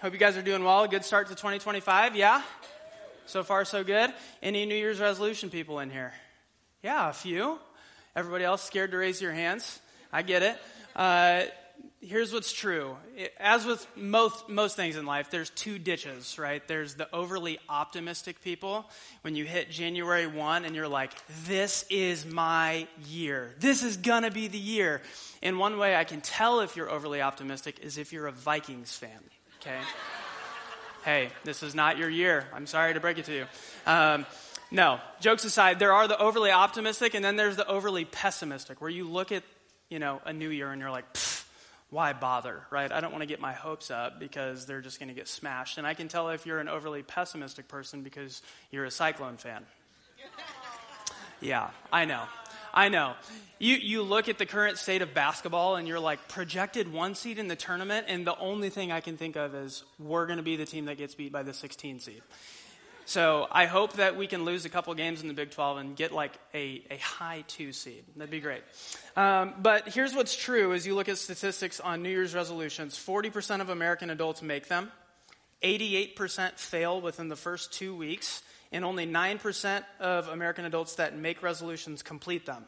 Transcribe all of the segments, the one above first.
Hope you guys are doing well. Good start to 2025, yeah? So far, so good. Any New Year's resolution people in here? Yeah, a few. Everybody else scared to raise your hands? I get it. Here's what's true. As with most things in life, there's two ditches, right? There's the overly optimistic people. When you hit January 1 and you're like, this is my year. This is gonna be the year. And one way I can tell if you're overly optimistic is if you're a Vikings fan, okay? Hey, this is not your year. I'm sorry to break it to you. No, jokes aside, there are the overly optimistic and then there's the overly pessimistic where you look at, a new year and you're like, why bother, right? I don't want to get my hopes up because they're just going to get smashed. And I can tell if you're an overly pessimistic person because you're a Cyclone fan. Yeah, I know. You look at the current state of basketball and you're like projected 1 seed in the tournament, and the only thing I can think of is we're going to be the team that gets beat by the 16 seed. So I hope that we can lose a couple games in the Big 12 and get like a high 2 seed. That'd be great. But here's what's true as you look at statistics on New Year's resolutions. 40% of American adults make them. 88% fail within the first 2 weeks. And only 9% of American adults that make resolutions complete them.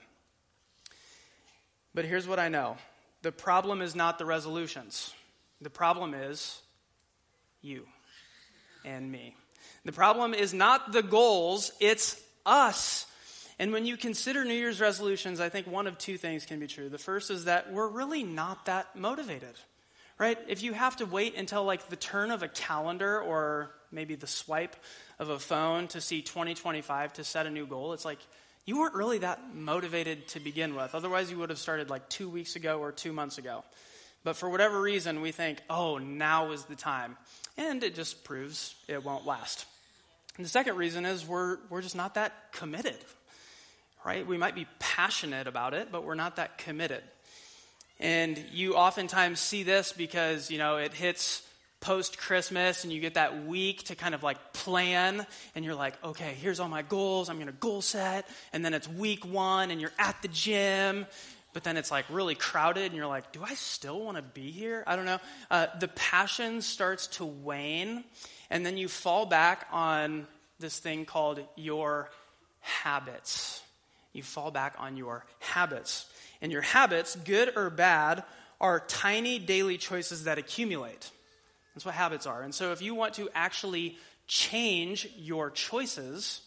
But here's what I know. The problem is not the resolutions. The problem is you and me. The problem is not the goals, it's us. And when you consider New Year's resolutions, I think one of two things can be true. The first is that we're really not that motivated, right? If you have to wait until like the turn of a calendar or maybe the swipe of a phone to see 2025 to set a new goal, it's like you weren't really that motivated to begin with. Otherwise, you would have started like 2 weeks ago or 2 months ago. But for whatever reason, we think, oh, now is the time. And it just proves it won't last. And the second reason is we're just not that committed, right? We might be passionate about it, but we're not that committed. And you oftentimes see this because, it hits post-Christmas and you get that week to kind of like plan and you're like, okay, here's all my goals. I'm going to goal set. And then it's week 1 and you're at the gym, but then it's like really crowded and you're like, do I still want to be here? I don't know. The passion starts to wane. And then you fall back on this thing called your habits. You fall back on your habits. And your habits, good or bad, are tiny daily choices that accumulate. That's what habits are. And so if you want to actually change your choices,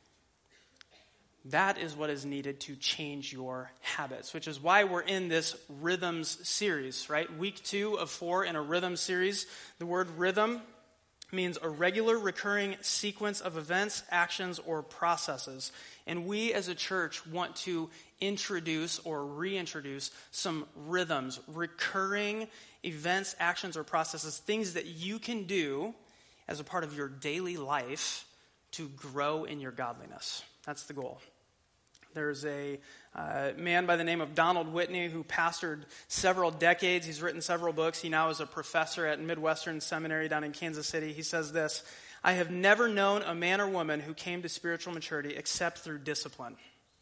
that is what is needed to change your habits, which is why we're in this rhythms series, right? Week 2 of 4 in a rhythm series. The word rhythm means a regular recurring sequence of events, actions, or processes. And we as a church want to introduce or reintroduce some rhythms, recurring events, actions, or processes, things that you can do as a part of your daily life to grow in your godliness. That's the goal. There's a man by the name of Donald Whitney who pastored several decades. He's written several books. He now is a professor at Midwestern Seminary down in Kansas City. He says this: I have never known a man or woman who came to spiritual maturity except through discipline.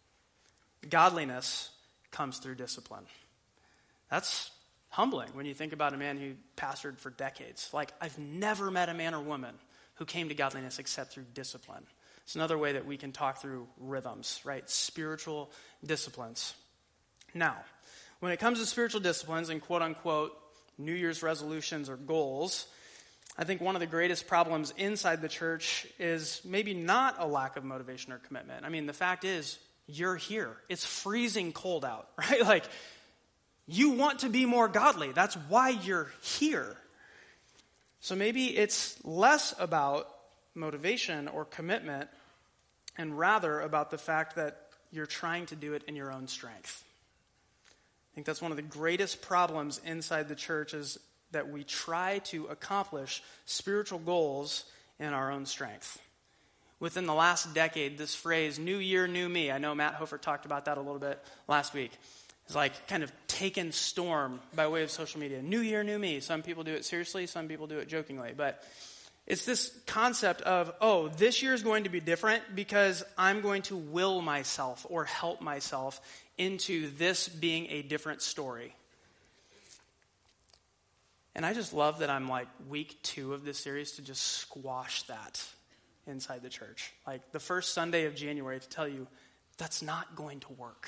Godliness comes through discipline. That's humbling when you think about a man who pastored for decades. Like, I've never met a man or woman who came to godliness except through discipline. It's another way that we can talk through rhythms, right? Spiritual disciplines. Now, when it comes to spiritual disciplines and quote-unquote New Year's resolutions or goals, I think one of the greatest problems inside the church is maybe not a lack of motivation or commitment. I mean, the fact is, you're here. It's freezing cold out, right? Like, you want to be more godly. That's why you're here. So maybe it's less about motivation or commitment and rather about the fact that you're trying to do it in your own strength. I think that's one of the greatest problems inside the church is that we try to accomplish spiritual goals in our own strength. Within the last decade, this phrase, new year, new me, I know Matt Hofer talked about that a little bit last week, is like kind of taken storm by way of social media. New year, new me. Some people do it seriously, some people do it jokingly, but it's this concept of, oh, this year is going to be different because I'm going to will myself or help myself into this being a different story. And I just love that I'm like week 2 of this series to just squash that inside the church. Like the first Sunday of January to tell you that's not going to work.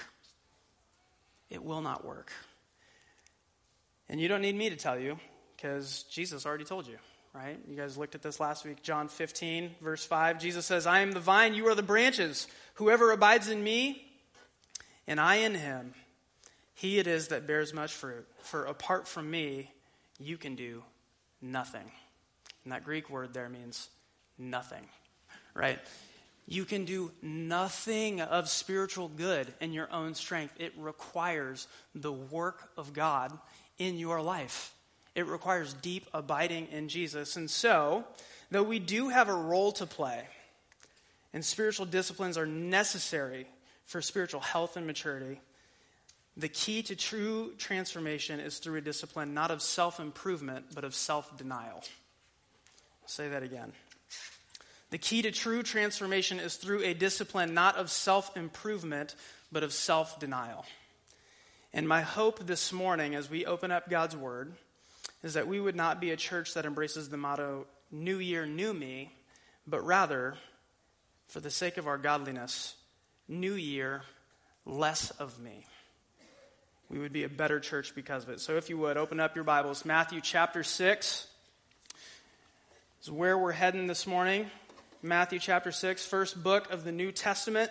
It will not work. And you don't need me to tell you because Jesus already told you, right? You guys looked at this last week. John 15, verse 5. Jesus says, I am the vine, you are the branches. Whoever abides in me and I in him, he it is that bears much fruit. For apart from me, you can do nothing. And that Greek word there means nothing, right? You can do nothing of spiritual good in your own strength. It requires the work of God in your life. It requires deep abiding in Jesus. And so, though we do have a role to play, and spiritual disciplines are necessary for spiritual health and maturity, the key to true transformation is through a discipline not of self-improvement, but of self-denial. I'll say that again. The key to true transformation is through a discipline not of self-improvement, but of self-denial. And my hope this morning as we open up God's Word is that we would not be a church that embraces the motto, New Year, New Me, but rather, for the sake of our godliness, New Year, less of me. We would be a better church because of it. So if you would, open up your Bibles. Matthew chapter 6 is where we're heading this morning. Matthew chapter 6, first book of the New Testament.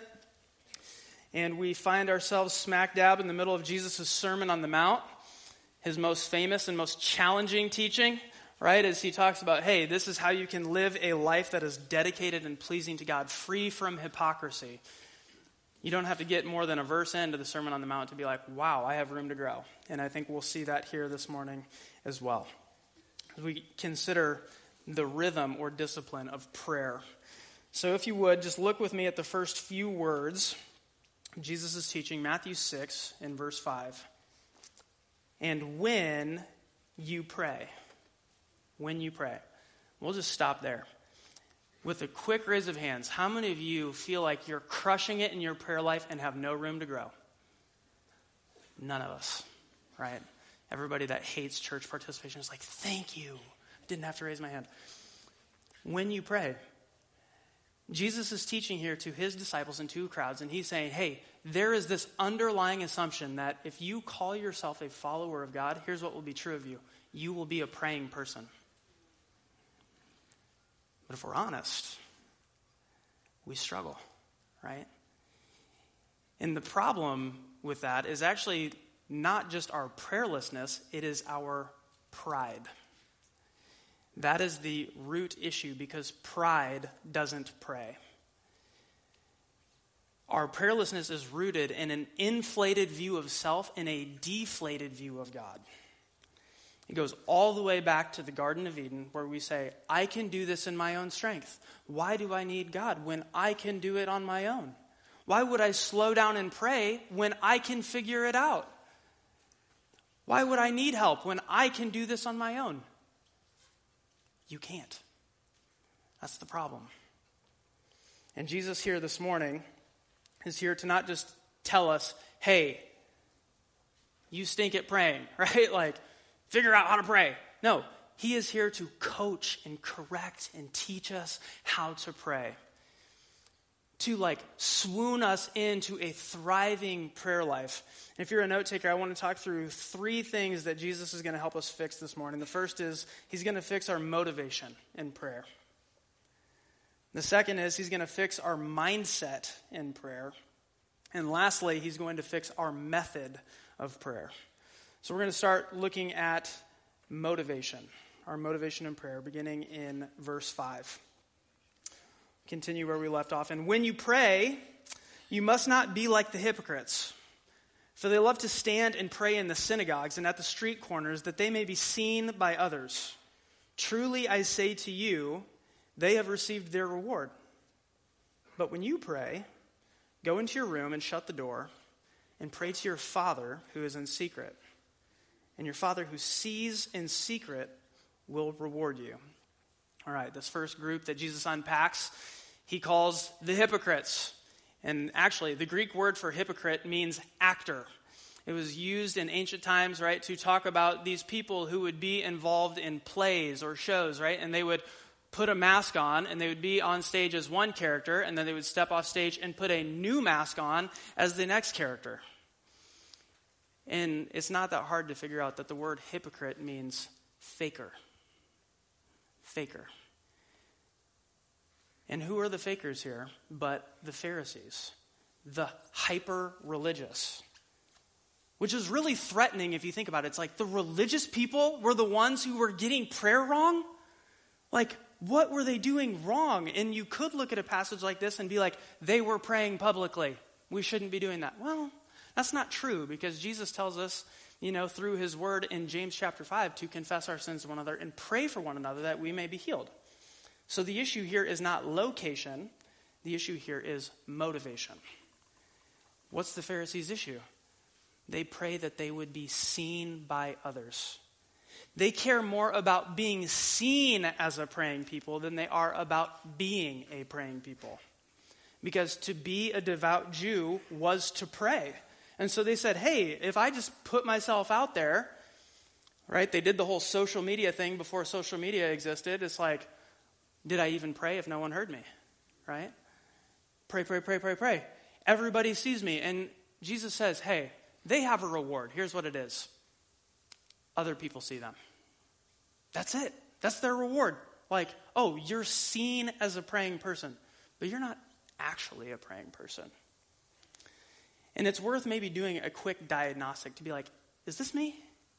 And we find ourselves smack dab in the middle of Jesus' Sermon on the Mount, his most famous and most challenging teaching, right? As he talks about, hey, this is how you can live a life that is dedicated and pleasing to God, free from hypocrisy. You don't have to get more than a verse into the Sermon on the Mount to be like, wow, I have room to grow. And I think we'll see that here this morning as well. As we consider the rhythm or discipline of prayer. So if you would, just look with me at the first few words. Jesus is teaching Matthew 6 in verse 5. And when you pray. When you pray. We'll just stop there. With a quick raise of hands, how many of you feel like you're crushing it in your prayer life and have no room to grow? None of us, right? Everybody that hates church participation is like, thank you. I didn't have to raise my hand. When you pray. Jesus is teaching here to his disciples and to crowds, and he's saying, hey, there is this underlying assumption that if you call yourself a follower of God, here's what will be true of you. You will be a praying person. But if we're honest, we struggle, right? And the problem with that is actually not just our prayerlessness, it is our pride. That is the root issue because pride doesn't pray. Our prayerlessness is rooted in an inflated view of self and a deflated view of God. It goes all the way back to the Garden of Eden where we say, I can do this in my own strength. Why do I need God when I can do it on my own? Why would I slow down and pray when I can figure it out? Why would I need help when I can do this on my own? You can't. That's the problem. And Jesus here this morning is here to not just tell us, hey, you stink at praying, right? Like, figure out how to pray. No, he is here to coach and correct and teach us how to pray. To like swoon us into a thriving prayer life. And if you're a note taker, I want to talk through 3 things that Jesus is going to help us fix this morning. The first is he's going to fix our motivation in prayer. The second is he's going to fix our mindset in prayer. And lastly, he's going to fix our method of prayer. So we're going to start looking at motivation, our motivation in prayer, beginning in verse 5. Continue where we left off. And when you pray, you must not be like the hypocrites, for they love to stand and pray in the synagogues and at the street corners, that they may be seen by others. Truly I say to you, they have received their reward. But when you pray, go into your room and shut the door, and pray to your Father who is in secret. And your Father who sees in secret will reward you. All right, this first group that Jesus unpacks, he calls the hypocrites. And actually, the Greek word for hypocrite means actor. It was used in ancient times, right, to talk about these people who would be involved in plays or shows, right? And they would put a mask on, and they would be on stage as one character, and then they would step off stage and put a new mask on as the next character. And it's not that hard to figure out that the word hypocrite means faker. Faker. And who are the fakers here but the Pharisees, the hyper-religious? Which is really threatening if you think about it. It's like the religious people were the ones who were getting prayer wrong? Like, what were they doing wrong? And you could look at a passage like this and be like, they were praying publicly. We shouldn't be doing that. Well, that's not true, because Jesus tells us, through his word in James chapter 5 to confess our sins to one another and pray for one another that we may be healed. So the issue here is not location. The issue here is motivation. What's the Pharisees' issue? They pray that they would be seen by others. They care more about being seen as a praying people than they are about being a praying people. Because to be a devout Jew was to pray. And so they said, hey, if I just put myself out there, right? They did the whole social media thing before social media existed. It's like, did I even pray if no one heard me? Right? Pray, pray, pray, pray, pray. Everybody sees me. And Jesus says, hey, they have a reward. Here's what it is. Other people see them. That's it. That's their reward. Like, oh, you're seen as a praying person, but you're not actually a praying person. And it's worth maybe doing a quick diagnostic to be like, is this me?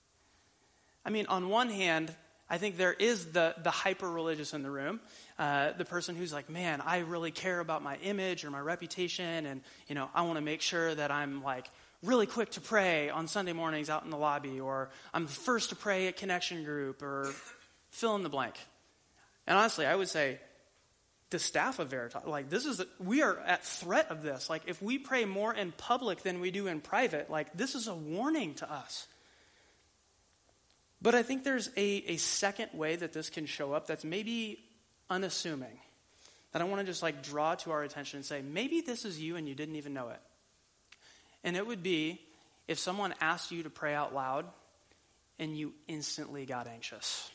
I mean, on one hand, I think there is the hyper-religious in the room, the person who's like, man, I really care about my image or my reputation, and, I want to make sure that I'm like really quick to pray on Sunday mornings out in the lobby, or I'm the first to pray at Connection Group, or fill in the blank. And honestly, I would say the staff of Veritas, like we are at threat of this. Like if we pray more in public than we do in private, like this is a warning to us. But I think there's a second way that this can show up that's maybe unassuming, that I want to just like draw to our attention and say, maybe this is you and you didn't even know it. And it would be if someone asked you to pray out loud and you instantly got anxious.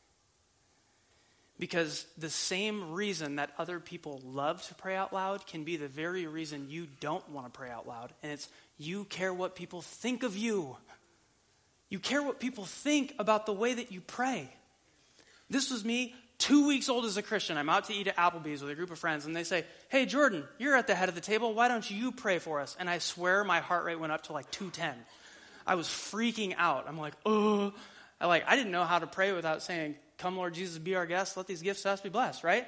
Because the same reason that other people love to pray out loud can be the very reason you don't want to pray out loud. And it's you care what people think of you. You care what people think about the way that you pray. This was me, 2 weeks old as a Christian. I'm out to eat at Applebee's with a group of friends, and they say, hey, Jordan, you're at the head of the table. Why don't you pray for us? And I swear my heart rate went up to like 210. I was freaking out. I'm like, oh. I didn't know how to pray without saying, come, Lord Jesus, be our guest. Let these gifts to us be blessed, right?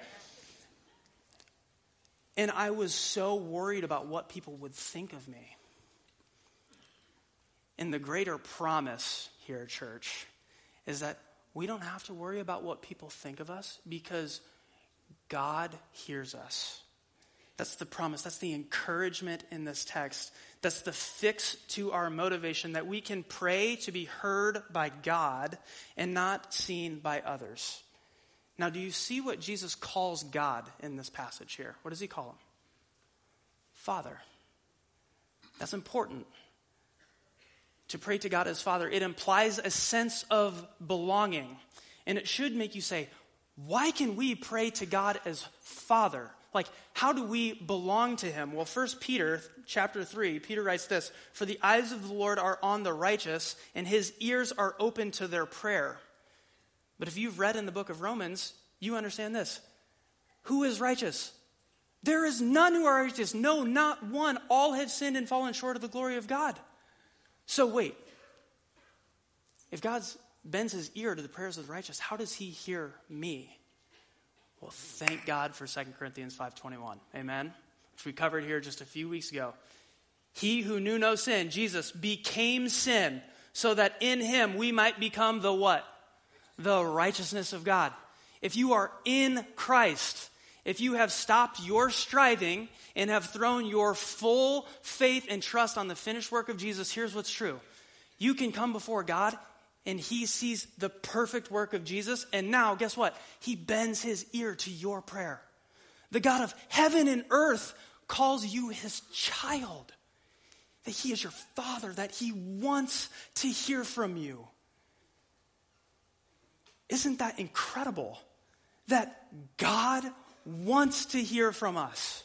And I was so worried about what people would think of me. And the greater promise here, church, is that we don't have to worry about what people think of us because God hears us. That's the promise. That's the encouragement in this text. That's the fix to our motivation, that we can pray to be heard by God and not seen by others. Now, do you see what Jesus calls God in this passage here? What does he call him? Father. That's important. To pray to God as Father, it implies a sense of belonging. And it should make you say, why can we pray to God as Father? Like, how do we belong to him? Well, 1 Peter chapter 3, Peter writes this, for the eyes of the Lord are on the righteous, and his ears are open to their prayer. But if you've read in the book of Romans, you understand this. Who is righteous? There is none who are righteous. No, not one. All have sinned and fallen short of the glory of God. So wait, if God bends his ear to the prayers of the righteous, how does he hear me? Well, thank God for 2 Corinthians 5:21, amen? Which we covered here just a few weeks ago. He who knew no sin, Jesus, became sin so that in him we might become the what? The righteousness of God. If you are in Christ, if you have stopped your striving and have thrown your full faith and trust on the finished work of Jesus, here's what's true. You can come before God and he sees the perfect work of Jesus, and now, guess what? He bends his ear to your prayer. The God of heaven and earth calls you his child. that he is your Father, that he wants to hear from you. Isn't that incredible? That God wants to hear from us.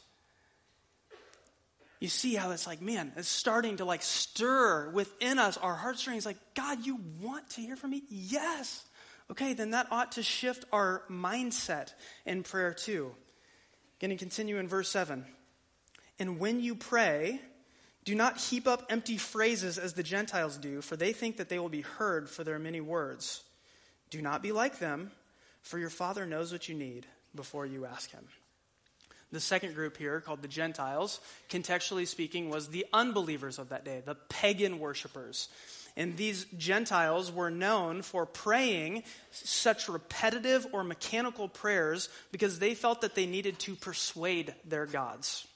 You see how it's like, man, it's starting to like stir within us our heartstrings. Like, God, you want to hear from me? Yes. Okay, then that ought to shift our mindset in prayer too. Going to continue in verse 7. And when you pray, do not heap up empty phrases as the Gentiles do, for they think that they will be heard for their many words. Do not be like them, for your Father knows what you need before you ask him. The second group here, called the Gentiles, contextually speaking, was the unbelievers of that day, the pagan worshipers. And these Gentiles were known for praying such repetitive or mechanical prayers because they felt that they needed to persuade their gods.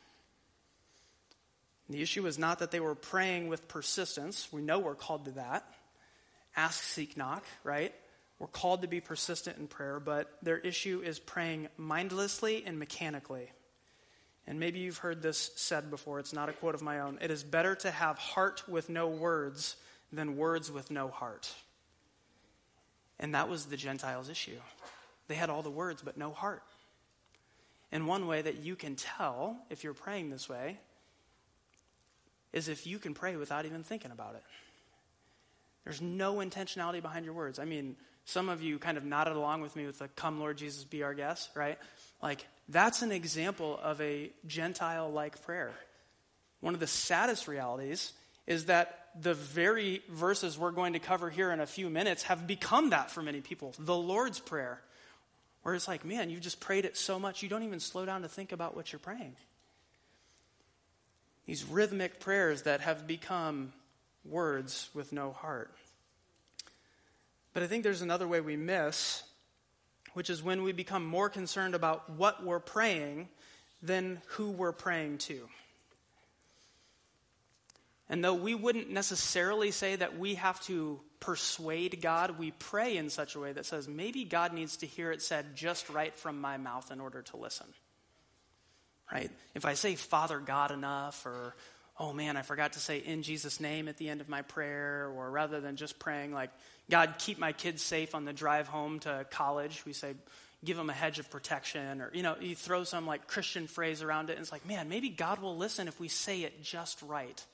The issue was not that they were praying with persistence. We know we're called to that. Ask, seek, knock, right? We're called to be persistent in prayer, but their issue is praying mindlessly and mechanically. And maybe you've heard this said before. It's not a quote of my own. It is better to have heart with no words than words with no heart. And that was the Gentiles' issue. They had all the words, but no heart. And one way that you can tell if you're praying this way is if you can pray without even thinking about it. There's no intentionality behind your words. I mean, some of you kind of nodded along with me with the "Come, Lord Jesus, be our guest," right? Like, that's an example of a Gentile-like prayer. One of the saddest realities is that the very verses we're going to cover here in a few minutes have become that for many people. The Lord's Prayer, where it's like, man, you've just prayed it so much, you don't even slow down to think about what you're praying. These rhythmic prayers that have become words with no heart. But I think there's another way we miss, which is when we become more concerned about what we're praying than who we're praying to. And though we wouldn't necessarily say that we have to persuade God, we pray in such a way that says, maybe God needs to hear it said just right from my mouth in order to listen. Right? If I say Father God enough, or, oh man, I forgot to say in Jesus' name at the end of my prayer, or rather than just praying like, God, keep my kids safe on the drive home to college, we say, give them a hedge of protection, or, you throw some like Christian phrase around it, and it's like, man, maybe God will listen if we say it just right.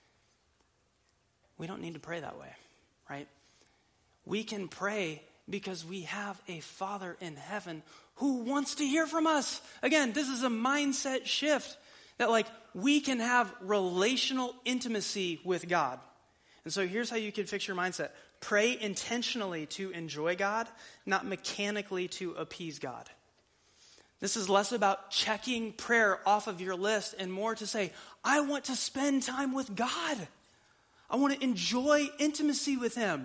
We don't need to pray that way, right? We can pray because we have a Father in heaven who wants to hear from us. Again, this is a mindset shift that like we can have relational intimacy with God. And so here's how you can fix your mindset. Pray intentionally to enjoy God, not mechanically to appease God. This is less about checking prayer off of your list and more to say, I want to spend time with God. I want to enjoy intimacy with him.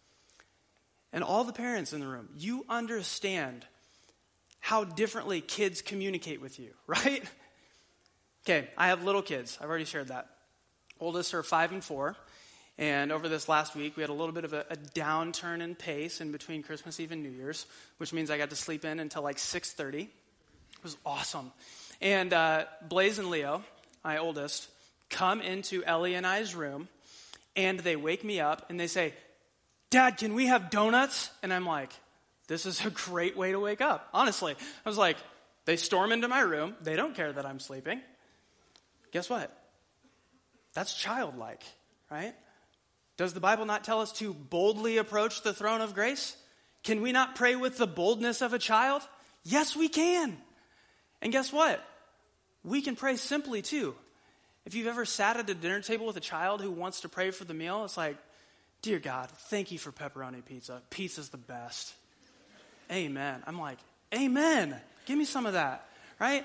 And all the parents in the room, you understand how differently kids communicate with you, right? Okay, I have little kids. I've already shared that. Oldest are 5 and 4. And over this last week, we had a little bit of a downturn in pace in between Christmas Eve and New Year's, which means I got to sleep in until like 6:30. It was awesome. And Blaze and Leo, my oldest, come into Ellie and I's room, and they wake me up, and they say, Dad, can we have donuts? And I'm like, this is a great way to wake up. Honestly, I was like, they storm into my room. They don't care that I'm sleeping. Guess what? That's childlike, right? Does the Bible not tell us to boldly approach the throne of grace? Can we not pray with the boldness of a child? Yes, we can. And guess what? We can pray simply too. If you've ever sat at a dinner table with a child who wants to pray for the meal, it's like, dear God, thank you for pepperoni pizza. Pizza's the best. Amen. I'm like, amen. Give me some of that, right?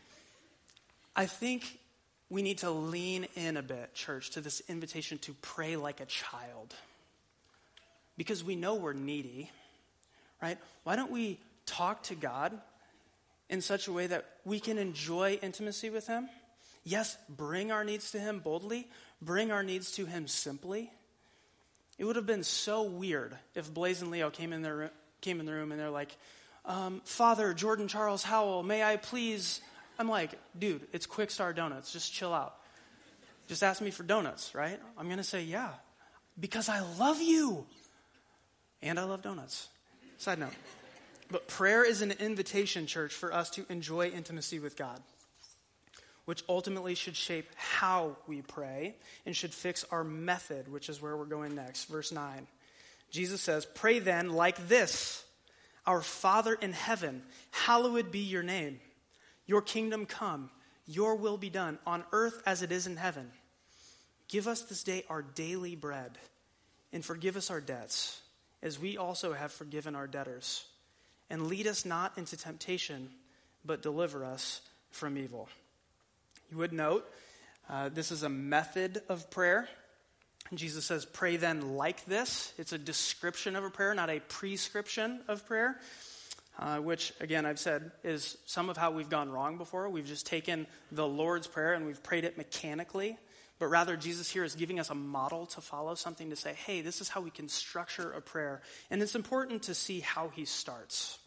I think we need to lean in a bit, church, to this invitation to pray like a child. Because we know we're needy, right? Why don't we talk to God in such a way that we can enjoy intimacy with him? Yes, bring our needs to him boldly. Bring our needs to him simply. It would have been so weird if Blaze and Leo came in the room and they're like, Father Jordan Charles Howell, may I please... I'm like, dude, it's Quick Star Donuts. Just chill out. just ask me for donuts, right? I'm going to say, yeah, because I love you. And I love donuts. Side note. But prayer is an invitation, church, for us to enjoy intimacy with God, which ultimately should shape how we pray and should fix our method, which is where we're going next. Verse 9. Jesus says, pray then like this. Our Father in heaven, hallowed be your name. Your kingdom come, your will be done on earth as it is in heaven. Give us this day our daily bread, and forgive us our debts, as we also have forgiven our debtors. And lead us not into temptation, but deliver us from evil. You would note, this is a method of prayer. Jesus says, pray then like this. It's a description of a prayer, not a prescription of prayer, which, again, I've said is some of how we've gone wrong before. We've just taken the Lord's Prayer and we've prayed it mechanically. But rather, Jesus here is giving us a model to follow, something to say, hey, this is how we can structure a prayer. And it's important to see how he starts.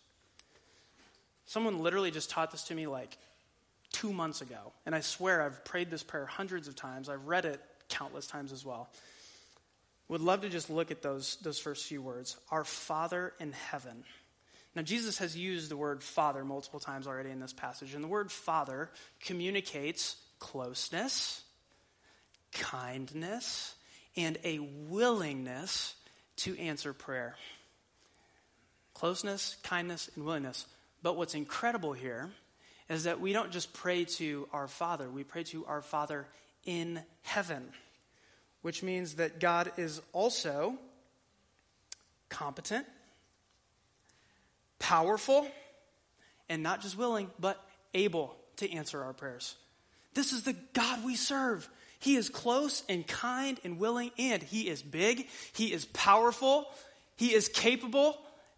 Someone literally just taught this to me like 2 months ago. And I swear I've prayed this prayer hundreds of times. I've read it countless times as well. Would love to just look at those first few words. Our Father in heaven. Now, Jesus has used the word Father multiple times already in this passage. And the word Father communicates closeness, kindness, and a willingness to answer prayer. Closeness, kindness, and willingness. But what's incredible here is that we don't just pray to our Father. We pray to our Father in heaven, which means that God is also competent, powerful, and not just willing, but able to answer our prayers. This is the God we serve. He is close and kind and willing, and he is big, he is powerful, he is capable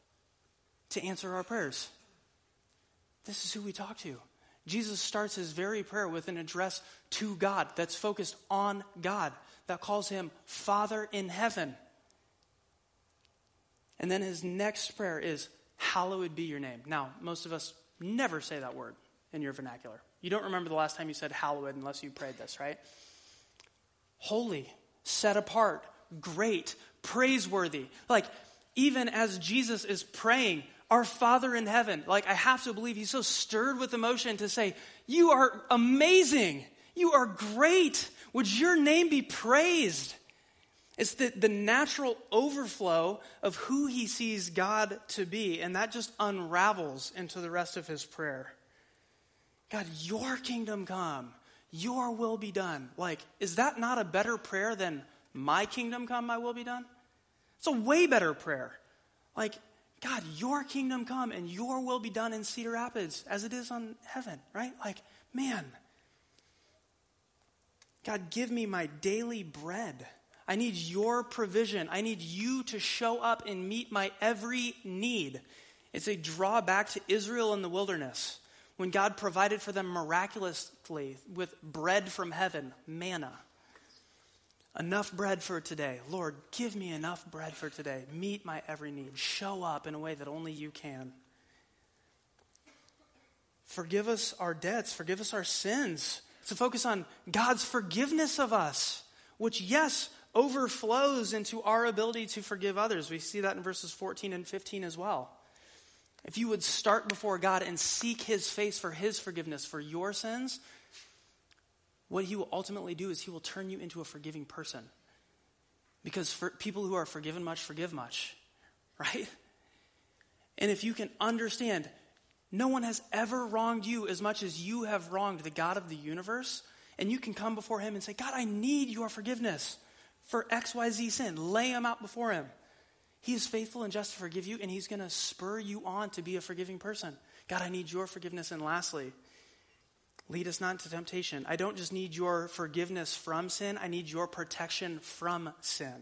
to answer our prayers. This is who we talk to. Jesus starts his very prayer with an address to God that's focused on God, that calls him Father in heaven. And then his next prayer is, hallowed be your name. Now, most of us never say that word in your vernacular. You don't remember the last time you said hallowed unless you prayed this, right? Holy, set apart, great, praiseworthy. Like, even as Jesus is praying, our Father in heaven, like, I have to believe he's so stirred with emotion to say, you are amazing. You are great. Would your name be praised? It's the natural overflow of who he sees God to be, and that just unravels into the rest of his prayer. God, your kingdom come, your will be done. Like, is that not a better prayer than my kingdom come, my will be done? It's a way better prayer. Like, God, your kingdom come and your will be done in Cedar Rapids as it is on heaven, right? Like, man, God, give me my daily bread. I need your provision. I need you to show up and meet my every need. It's a drawback to Israel in the wilderness when God provided for them miraculously with bread from heaven, manna. Enough bread for today. Lord, give me enough bread for today. Meet my every need. Show up in a way that only you can. Forgive us our debts. Forgive us our sins. It's a focus on God's forgiveness of us, which, yes, overflows into our ability to forgive others. We see that in verses 14 and 15 as well. If you would start before God and seek his face for his forgiveness for your sins, what he will ultimately do is he will turn you into a forgiving person. Because for people who are forgiven much, forgive much, right? And if you can understand, no one has ever wronged you as much as you have wronged the God of the universe, and you can come before him and say, God, I need your forgiveness for XYZ sin. Lay him out before him. He is faithful and just to forgive you, and he's going to spur you on to be a forgiving person. God, I need your forgiveness. And lastly, lead us not into temptation. I don't just need your forgiveness from sin. I need your protection from sin.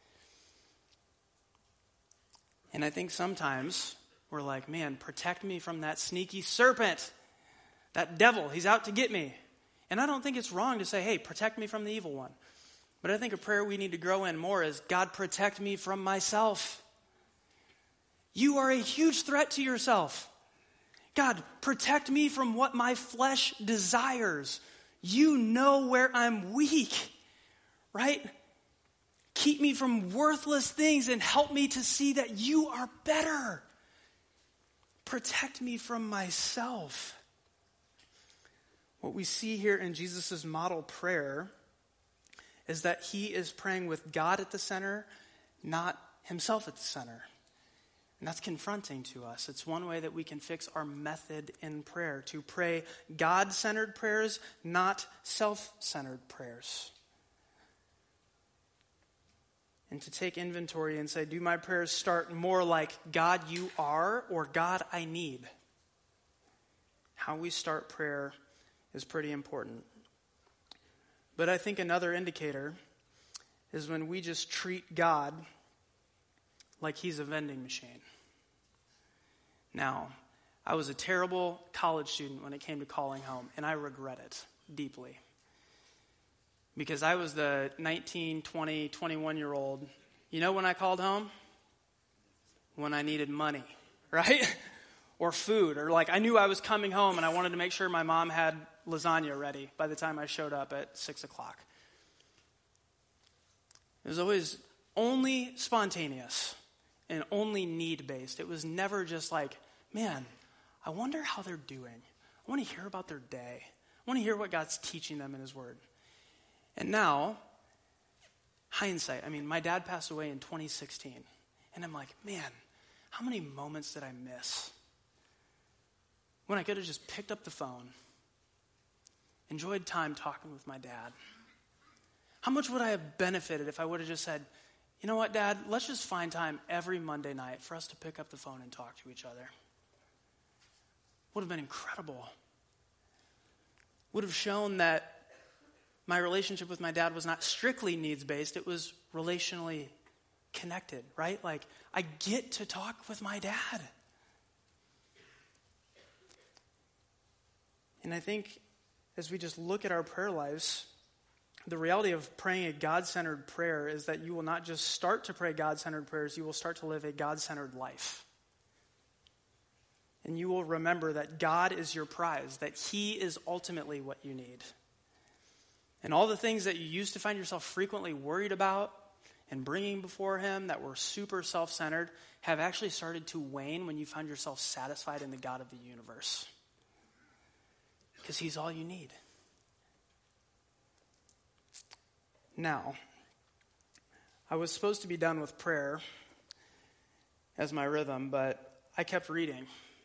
And I think sometimes we're like, man, protect me from that sneaky serpent, that devil. He's out to get me. And I don't think it's wrong to say, hey, protect me from the evil one. But I think a prayer we need to grow in more is, God, protect me from myself. You are a huge threat to yourself. God, protect me from what my flesh desires. You know where I'm weak, right? Keep me from worthless things and help me to see that you are better. Protect me from myself. What we see here in Jesus' model prayer is that he is praying with God at the center, not himself at the center. And that's confronting to us. It's one way that we can fix our method in prayer, to pray God-centered prayers, not self-centered prayers. And to take inventory and say, do my prayers start more like God, you are, or God, I need? How we start prayer is pretty important. But I think another indicator is when we just treat God like he's a vending machine. Now, I was a terrible college student when it came to calling home, and I regret it deeply. Because I was the 19, 20, 21-year-old. You know when I called home? When I needed money, right? Or food, or like I knew I was coming home and I wanted to make sure my mom had lasagna ready by the time I showed up at 6 o'clock. It was always only spontaneous and only need-based. It was never just like, man, I wonder how they're doing. I want to hear about their day. I want to hear what God's teaching them in his word. And now, hindsight, my dad passed away in 2016. And I'm like, man, how many moments did I miss when I could have just picked up the phone, enjoyed time talking with my dad? How much would I have benefited if I would have just said, you know what, Dad, let's just find time every Monday night for us to pick up the phone and talk to each other. Would have been incredible. Would have shown that my relationship with my dad was not strictly needs-based, it was relationally connected, right? Like, I get to talk with my dad. And I think as we just look at our prayer lives, the reality of praying a God-centered prayer is that you will not just start to pray God-centered prayers, you will start to live a God-centered life. And you will remember that God is your prize, that he is ultimately what you need. And all the things that you used to find yourself frequently worried about and bringing before him that were super self-centered have actually started to wane when you find yourself satisfied in the God of the universe. Because he's all you need. Now, I was supposed to be done with prayer as my rhythm, but I kept reading.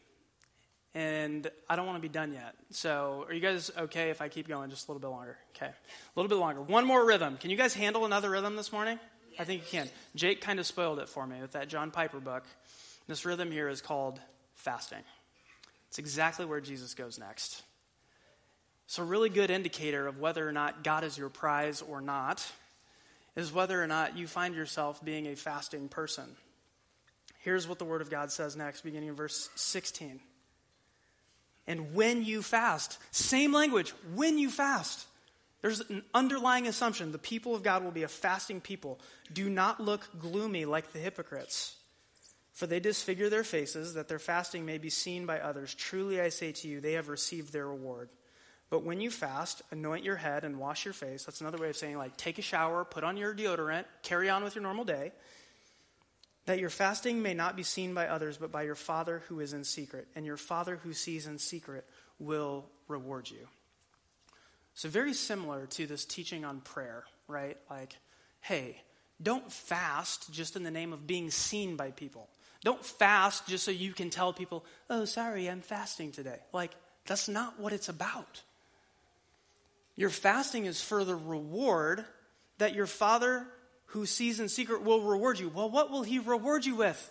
And I don't want to be done yet. So are you guys okay if I keep going just a little bit longer? Okay. A little bit longer. One more rhythm. Can you guys handle another rhythm this morning? I think you can. Jake kind of spoiled it for me with that John Piper book. This rhythm here is called fasting. It's exactly where Jesus goes next. So a really good indicator of whether or not God is your prize or not is whether or not you find yourself being a fasting person. Here's what the Word of God says next, beginning in verse 16. And when you fast, same language, when you fast. There's an underlying assumption. The people of God will be a fasting people. Do not look gloomy like the hypocrites, for they disfigure their faces that their fasting may be seen by others. Truly I say to you, they have received their reward. But when you fast, anoint your head and wash your face. That's another way of saying, like, take a shower, put on your deodorant, carry on with your normal day, that your fasting may not be seen by others, but by your Father who is in secret. And your Father who sees in secret will reward you. So very similar to this teaching on prayer, right? Like, hey, don't fast just in the name of being seen by people. Don't fast just so you can tell people, oh, sorry, I'm fasting today. Like, that's not what it's about. Your fasting is for the reward that your Father who sees in secret will reward you. Well, what will he reward you with?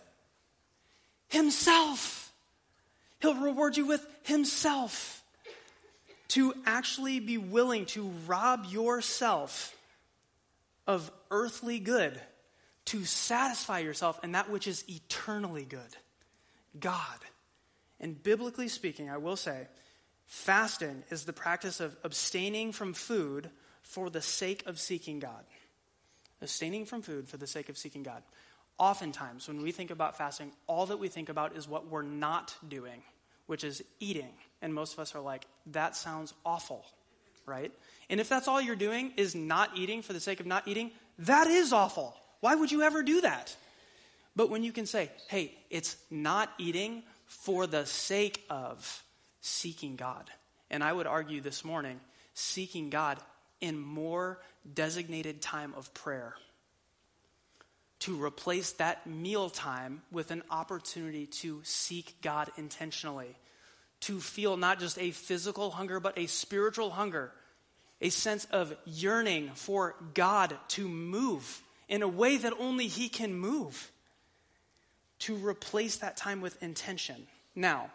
Himself. He'll reward you with himself. To actually be willing to rob yourself of earthly good, to satisfy yourself in that which is eternally good, God. And biblically speaking, I will say, fasting is the practice of abstaining from food for the sake of seeking God. Abstaining from food for the sake of seeking God. Oftentimes, when we think about fasting, all that we think about is what we're not doing, which is eating. And most of us are like, that sounds awful. right? And if that's all you're doing is not eating for the sake of not eating, that is awful. Why would you ever do that? But when you can say, hey, it's not eating for the sake of seeking God. And I would argue this morning, seeking God in more designated time of prayer. To replace that meal time with an opportunity to seek God intentionally. To feel not just a physical hunger, but a spiritual hunger. A sense of yearning for God to move in a way that only He can move. To replace that time with intention. Now,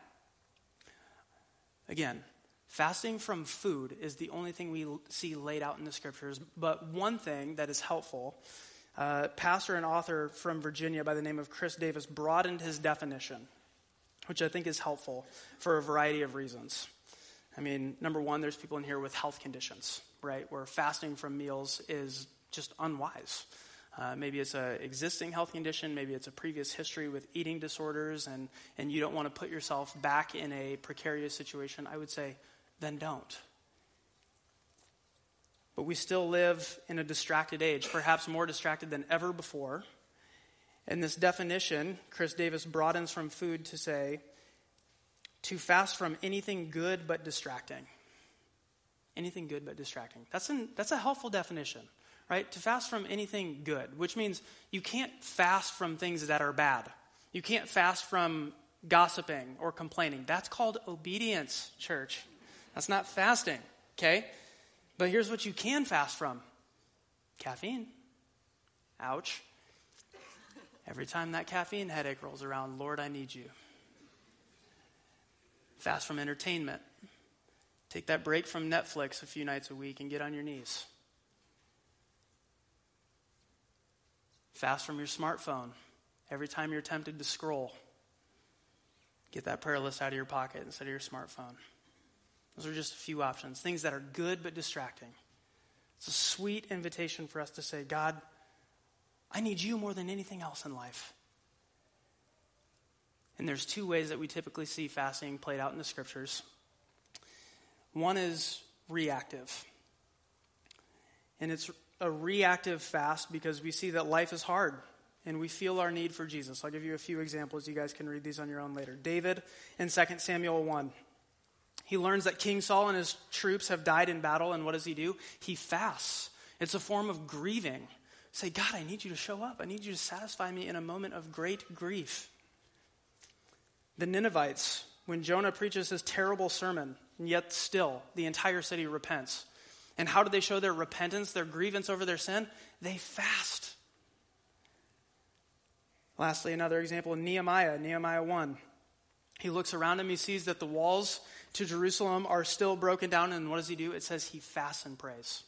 again, fasting from food is the only thing we see laid out in the scriptures. But one thing that is helpful, pastor and author from Virginia by the name of Chris Davis broadened his definition, which I think is helpful for a variety of reasons. I mean, number one, there's people in here with health conditions, right, where fasting from meals is just unwise. Maybe it's an existing health condition, maybe it's a previous history with eating disorders, and you don't want to put yourself back in a precarious situation. I would say, then don't. But we still live in a distracted age, perhaps more distracted than ever before. And this definition, Chris Davis broadens from food to say, to fast from anything good but distracting. Anything good but distracting. That's a helpful definition, right? To fast from anything good, which means you can't fast from things that are bad. You can't fast from gossiping or complaining. That's called obedience, church. That's not fasting, okay? But here's what you can fast from. Caffeine. Ouch. Every time that caffeine headache rolls around, Lord, I need you. Fast from entertainment. Take that break from Netflix a few nights a week and get on your knees. Fast from your smartphone. Every time you're tempted to scroll, get that prayer list out of your pocket instead of your smartphone. Those are just a few options. Things that are good but distracting. It's a sweet invitation for us to say, God, I need you more than anything else in life. And there's two ways that we typically see fasting played out in the scriptures. One is reactive. And it's a reactive fast because we see that life is hard and we feel our need for Jesus. I'll give you a few examples. You guys can read these on your own later. David in 2 Samuel 1. He learns that King Saul and his troops have died in battle, and what does he do? He fasts. It's a form of grieving. Say, God, I need you to show up. I need you to satisfy me in a moment of great grief. The Ninevites, when Jonah preaches his terrible sermon, and yet still the entire city repents. And how do they show their repentance, their grievance over their sin? They fast. Lastly, another example in Nehemiah 1. He looks around him, he sees that the walls to Jerusalem are still broken down, and what does he do? It says he fasts and prays.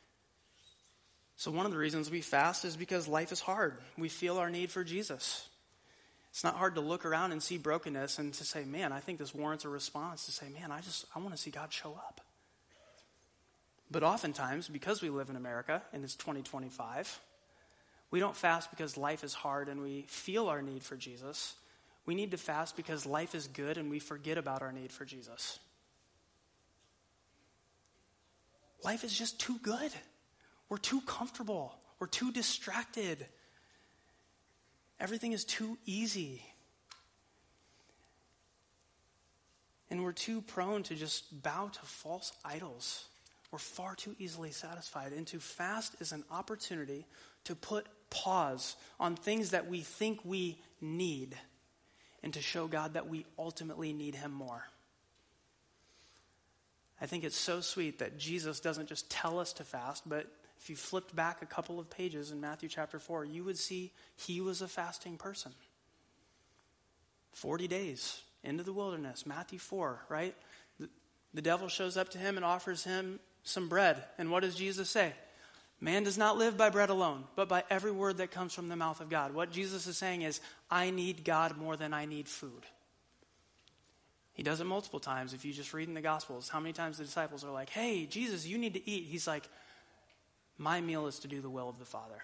So one of the reasons we fast is because life is hard. We feel our need for Jesus. It's not hard to look around and see brokenness and to say, man, I think this warrants a response. To say, man, I want to see God show up. But oftentimes, because we live in America and it's 2025, we don't fast because life is hard and we feel our need for Jesus. We need to fast because life is good and we forget about our need for Jesus. Life is just too good. We're too comfortable. We're too distracted. Everything is too easy. And we're too prone to just bow to false idols. We're far too easily satisfied. And to fast is an opportunity to put pause on things that we think we need and to show God that we ultimately need Him more. I think it's so sweet that Jesus doesn't just tell us to fast, but if you flipped back a couple of pages in Matthew chapter 4, you would see He was a fasting person. 40 days into the wilderness, Matthew 4, right? The devil shows up to Him and offers Him some bread. And what does Jesus say? Man does not live by bread alone, but by every word that comes from the mouth of God. What Jesus is saying is, I need God more than I need food. He does it multiple times. If you just read in the Gospels, how many times the disciples are like, hey, Jesus, you need to eat. He's like, my meal is to do the will of the Father.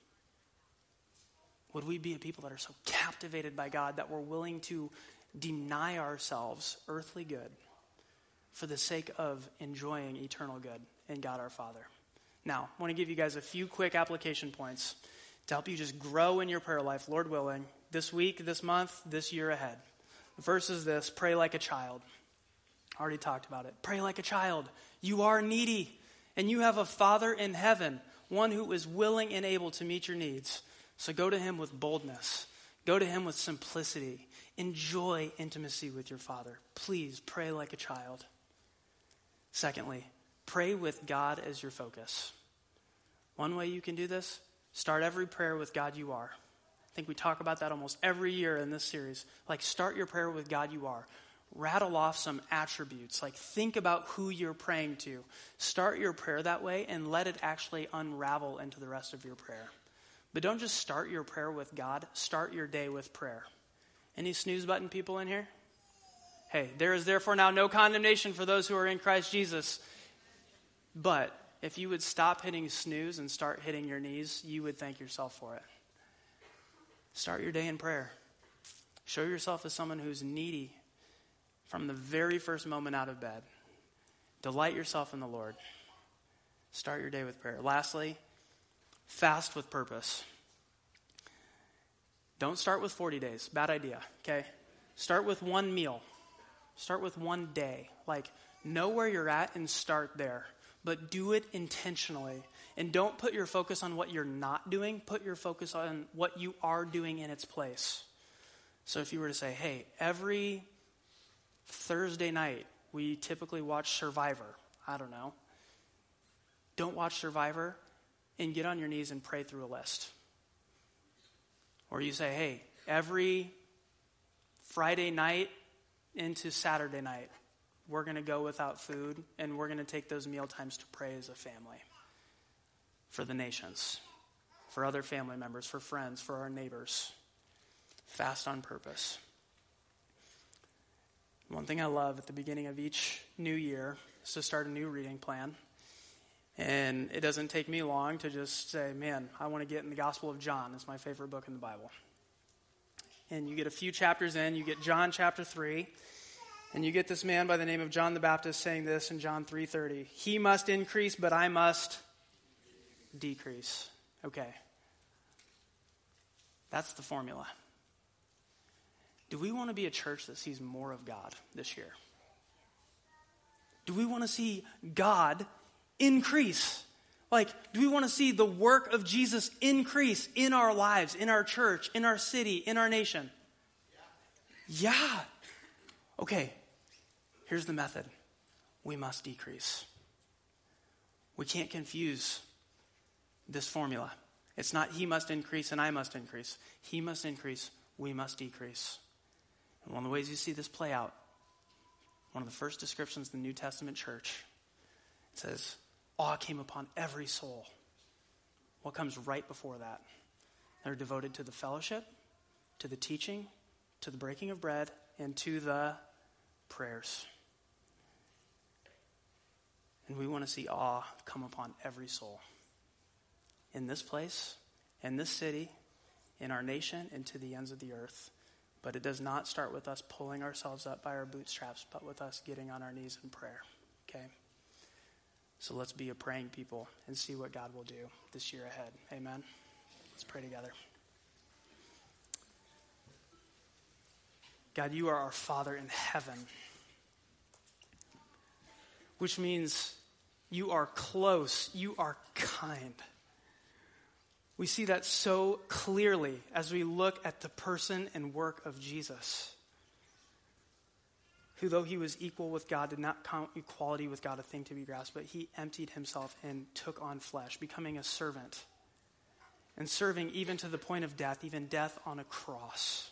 Would we be a people that are so captivated by God that we're willing to deny ourselves earthly good for the sake of enjoying eternal good in God our Father. Now, I want to give you guys a few quick application points to help you just grow in your prayer life, Lord willing, this week, this month, this year ahead. The first is this: pray like a child. I already talked about it. Pray like a child. You are needy, and you have a Father in heaven, one who is willing and able to meet your needs. So go to him with boldness. Go to him with simplicity. Enjoy intimacy with your Father. Please pray like a child. Secondly, pray with God as your focus. One way you can do this: start every prayer with God you are. I think we talk about that almost every year in this series. Like, start your prayer with God you are. Rattle off some attributes. Like, think about who you're praying to. Start your prayer that way and let it actually unravel into the rest of your prayer. But don't just start your prayer with God. Start your day with prayer. Any snooze button people in here? Hey, there is therefore now no condemnation for those who are in Christ Jesus. But if you would stop hitting snooze and start hitting your knees, you would thank yourself for it. Start your day in prayer. Show yourself as someone who's needy from the very first moment out of bed. Delight yourself in the Lord. Start your day with prayer. Lastly, fast with purpose. Don't start with 40 days. Bad idea, okay? Start with one meal. Start with one day. Like, know where you're at and start there. But do it intentionally. And don't put your focus on what you're not doing. Put your focus on what you are doing in its place. So if you were to say, hey, every Thursday night we typically watch Survivor. I don't know. Don't watch Survivor and get on your knees and pray through a list. Or you say, hey, every Friday night into Saturday night, we're going to go without food, and we're going to take those meal times to pray as a family for the nations, for other family members, for friends, for our neighbors. Fast on purpose. One thing I love at the beginning of each new year is to start a new reading plan. And it doesn't take me long to just say, man, I want to get in the Gospel of John. It's my favorite book in the Bible. And you get a few chapters in, you get John chapter 3, and you get this man by the name of John the Baptist saying this in John 3:30. He must increase, but I must decrease. Okay. That's the formula. Do we want to be a church that sees more of God this year? Do we want to see God increase? Like, do we want to see the work of Jesus increase in our lives, in our church, in our city, in our nation? Yeah. Okay, here's the method. We must decrease. We can't confuse this formula. It's not he must increase and I must increase. He must increase, we must decrease. And one of the ways you see this play out, one of the first descriptions of the New Testament church, it says, awe came upon every soul. What comes right before that? They're devoted to the fellowship, to the teaching, to the breaking of bread, and to the prayers. And we want to see awe come upon every soul. In this place, in this city, in our nation, and to the ends of the earth. But it does not start with us pulling ourselves up by our bootstraps, but with us getting on our knees in prayer. Okay? So let's be a praying people and see what God will do this year ahead. Amen? Let's pray together. God, you are our Father in heaven, which means you are close, you are kind. We see that so clearly as we look at the person and work of Jesus, who, though he was equal with God, did not count equality with God a thing to be grasped, but he emptied himself and took on flesh, becoming a servant, and serving even to the point of death, even death on a cross.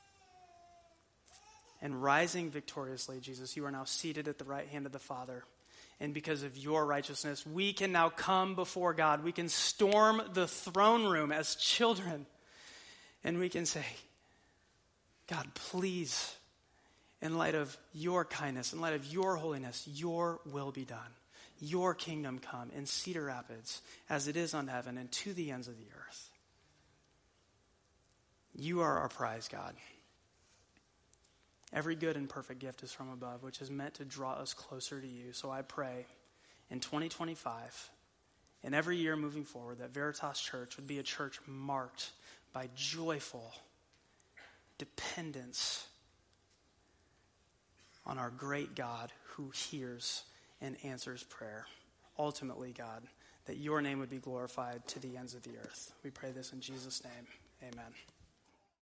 And rising victoriously, Jesus, you are now seated at the right hand of the Father. And because of your righteousness, we can now come before God. We can storm the throne room as children. And we can say, God, please, in light of your kindness, in light of your holiness, your will be done. Your kingdom come in Cedar Rapids as it is on heaven and to the ends of the earth. You are our prize, God. Every good and perfect gift is from above, which is meant to draw us closer to you. So I pray in 2025 and every year moving forward that Veritas Church would be a church marked by joyful dependence on our great God who hears and answers prayer. Ultimately, God, that your name would be glorified to the ends of the earth. We pray this in Jesus' name. Amen.